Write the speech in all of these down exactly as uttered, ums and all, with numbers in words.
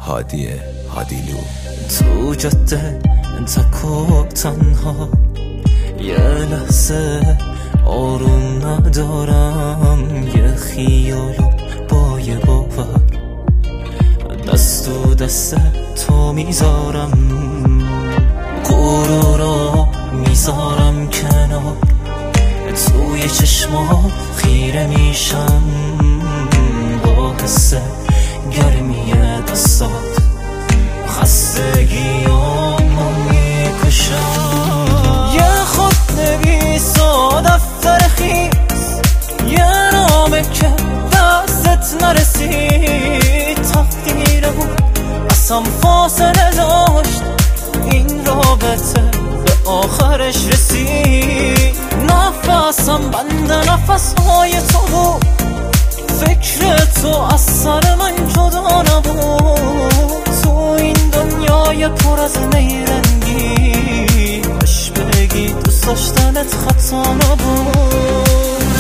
هادی هادیلو. تو جاده تک و تنها یه لحظه آروم ندارم، یه خیالو با یه باور دست و دست تو میذارم، غرورو میذارم کنار، توی چشما خیره میشم با حس گرمی دستات، خستگیامو میکشم. یه خود نویس و دفتر خیس، یه نامه که دستت نرسید، تقدیره بود اصلا فاصله داشت، این رابطه به آخرش رسید. نفسم بند نفسهای تو بود، فکر تو از سر من جدا نبود، تو این دنیای پر از نیرنگی باش بگی دوست داشتنت خطا نبود.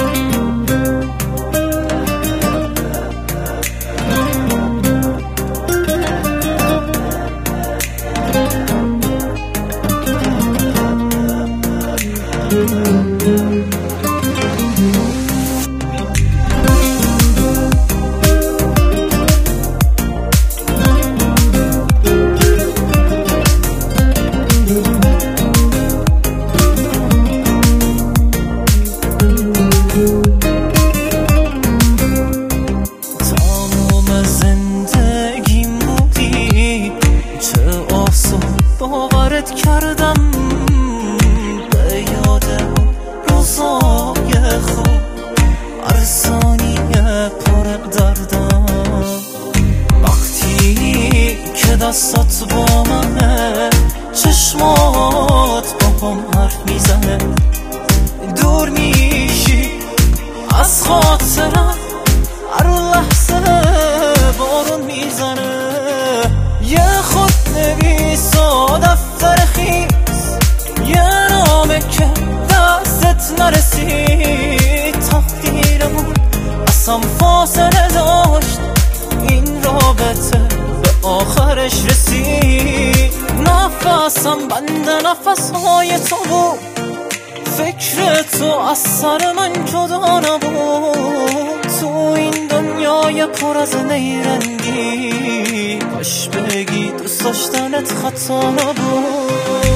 باورت کردم به یاد روزای خوب، هر ثانیه پر دردم، وقتی که دستات با منه، چشمات با هم حرف میزنه، دور میشی از خاطرم، هر لحظه بارون میزنه. یه خود نویس و دفتر خیس، یه نامه که دستت نرسید، تقدیرمون اصلا فاصله داشت، این رابطه به آخرش رسید. نفسم بند نفسهای تو بود، فکر تو از سر من جدا نبود، تو این دنیای پر از نیرنگی باش بگی دوست داشتنت خطا نبود.